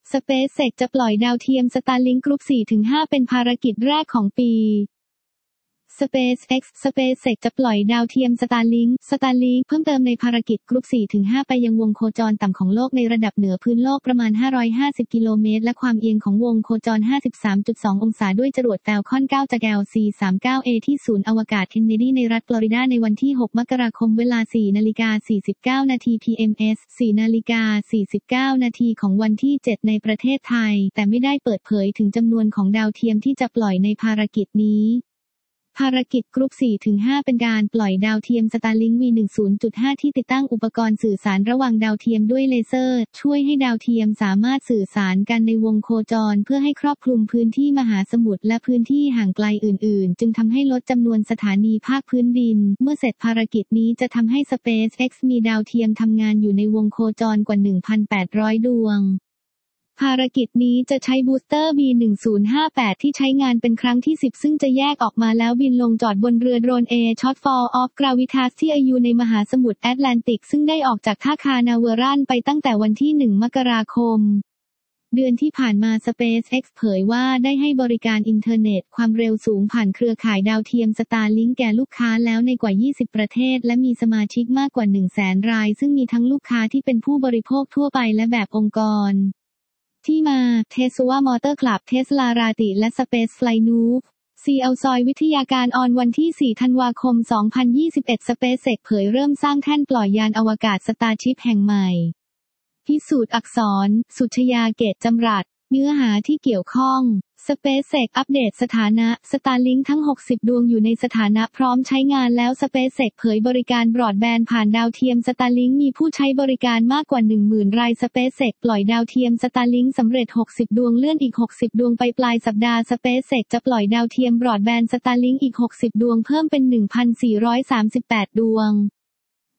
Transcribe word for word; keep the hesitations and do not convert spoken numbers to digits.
SpaceX จะปล่อยดาวเทียม Starlink Group สี่ถึงห้า เป็นภารกิจแรกของปี SpaceX SpaceX จะปล่อยดาวเทียม Starlink Starlink เพิ่มเติมในภารกิจ Group สี่ถึงห้า ไปยังวงโคจรต่ำของโลกในระดับเหนือพื้นโลกประมาณห้าร้อยห้าสิบกิโลเมตรและความเอียงของวงโคจร ห้าสิบสามจุดสอง องศาด้วยจรวด Falcon ไนน์ จาก แอล ซี สามสิบเก้า เอ ที่ศูนย์อวกาศเคนเนดีในรัฐฟลอริดาในวันที่หกมกราคมเวลา สี่นาฬิกาสี่สิบเก้า นาที พี เอ็ม เอส สี่นาฬิกาสี่สิบเก้า นาทีของวันที่ เจ็ด ในประเทศไทยแต่ไม่ได้เปิดเผยถึงจำนวนของดาวเทียมที่จะปล่อยในภารกิจนี้ภารกิจกรุ๊ป สี่ถึงห้า เป็นการปล่อยดาวเทียม Starlink วี หนึ่งจุดห้า ที่ติดตั้งอุปกรณ์สื่อสารระหว่างดาวเทียมด้วยเลเซอร์ช่วยให้ดาวเทียมสามารถสื่อสารกันในวงโคจรเพื่อให้ครอบคลุมพื้นที่มหาสมุทรและพื้นที่ห่างไกลอื่นๆจึงทำให้ลดจำนวนสถานีภาคพื้นดินเมื่อเสร็จภารกิจนี้จะทำให้ SpaceX มีดาวเทียมทำงานอยู่ในวงโคจรกว่า หนึ่งพันแปดร้อย ดวงภารกิจนี้จะใช้บูสเตอร์ บี หนึ่งศูนย์ห้าแปด ที่ใช้งานเป็นครั้งที่ สิบซึ่งจะแยกออกมาแล้วบินลงจอดบนเรือโดรน A Shortfall of Gravitas ที่อยู่ในมหาสมุทรแอตแลนติกซึ่งได้ออกจากท่าคานาเวรันไปตั้งแต่วันที่ หนึ่งมกราคมเดือนที่ผ่านมา SpaceX เผยว่าได้ให้บริการอินเทอร์เน็ตความเร็วสูงผ่านเครือข่ายดาวเทียม Starlink แก่ลูกค้าแล้วในกว่า ยี่สิบ ประเทศและมีสมาชิกมากกว่า หนึ่งแสน รายซึ่งมีทั้งลูกค้าที่เป็นผู้บริโภคทั่วไปและแบบองค์กรที่มา Tesla Motor Club Tesla Rati และ Spaceflight Noob ซี แอล ซอยวิทยาการออนวันที่ สี่ธันวาคม สองพันยี่สิบเอ็ด SpaceX เผยเริ่มสร้างแท่นปล่อยยานอวกาศ Starship แห่งใหม่พิสูจน์อักษรสุชยาเกตจำรัดเนื้อหาที่เกี่ยวข้อง SpaceX อัปเดตสถานะ Starlink ทั้ง หกสิบ ดวงอยู่ในสถานะพร้อมใช้งานแล้ว SpaceX เผยบริการบรอดแบนด์ผ่านดาวเทียม Starlink มีผู้ใช้บริการมากกว่า หนึ่งหมื่น ราย SpaceX ปล่อยดาวเทียม Starlink สำเร็จ หกสิบ ดวงเลื่อนอีก หกสิบ ดวงไปปลายสัปดาห์ SpaceX จะปล่อยดาวเทียมบรอดแบนด์ Starlink อีก หกสิบ ดวงเพิ่มเป็น หนึ่งพันสี่ร้อยสามสิบแปด ดวง